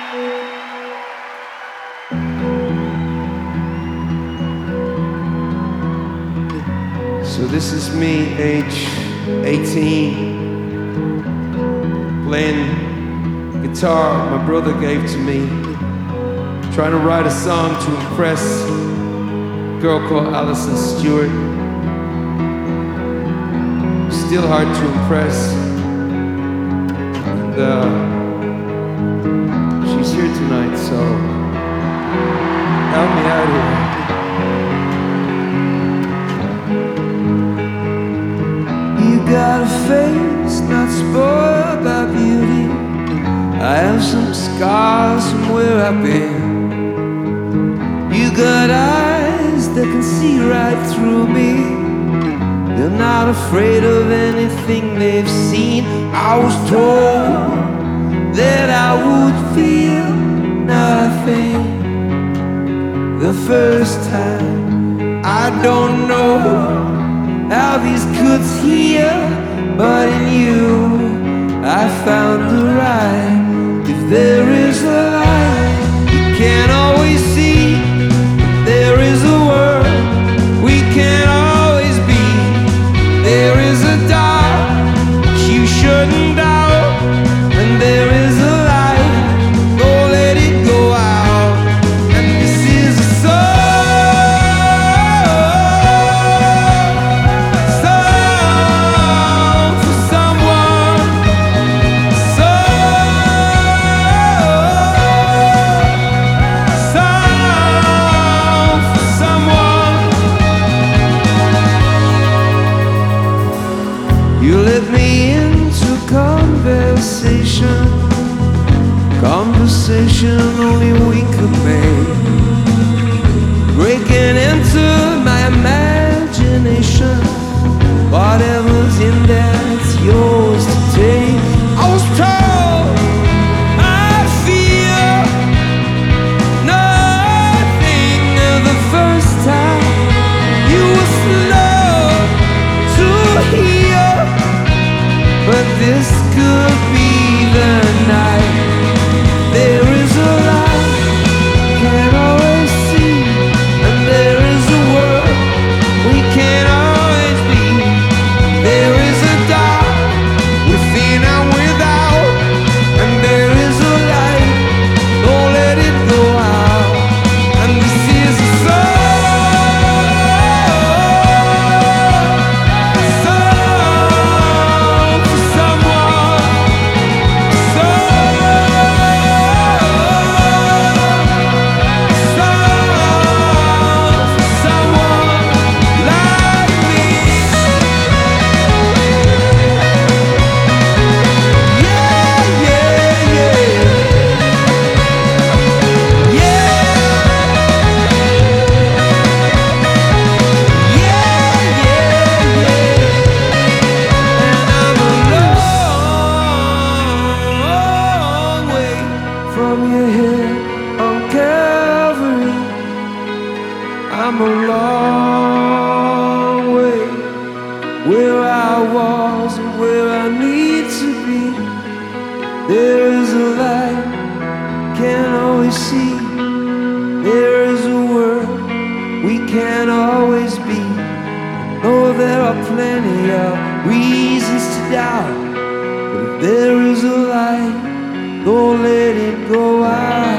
So this is me, age 18, playing guitar my brother gave to me, trying to write a song to impress a girl called Alison Stewart. Still hard to impress, and she's here tonight, so help me out here. You got a face not spoiled by beauty. I have some scars from where I've been. You got eyes that can see right through me. They're not afraid of anything they've seen. I was told that I would feel nothing the first time. I don't know how these could heal, but in you I found the right. If there is a light you can't always see, there is a world we can't always be. There is a dark you shouldn't doubt, and there is a light, don't let it go out. And this is a song for someone, song for someone. You let me into conversation only we could make, breaking into my imagination. Whatever's in there, it's yours to take. I was told I'd feel nothing the first time. You were slow to hear, but this could be the night. There is a light can't always see, and there is a world we can't always be. There is a dark within and without, and there is a light, don't let it go out. And this is a song for someone, like me. Yeah, yeah, yeah. Yeah. Yeah, yeah, yeah. And I'm a long way from your head on Calvary. I'm a long way where I was and where I need to be. There is a light can't always see. There is a world we can't always be. Oh, there are plenty of reasons to doubt, but if there is a light, don't let it go out.